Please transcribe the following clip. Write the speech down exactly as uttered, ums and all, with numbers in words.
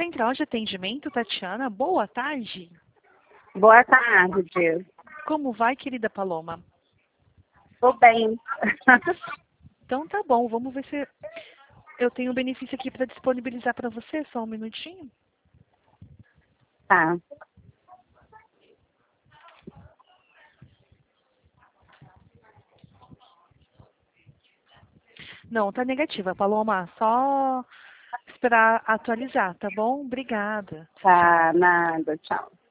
Central de Atendimento, Tatiana, boa tarde. Boa tarde. Como vai, querida Paloma? Tô bem. Então tá bom, vamos ver se eu tenho um benefício aqui para disponibilizar para você, só um minutinho. Tá. Não, tá negativa, Paloma. Só esperar atualizar, tá bom? Obrigada. Tá, nada. Tchau.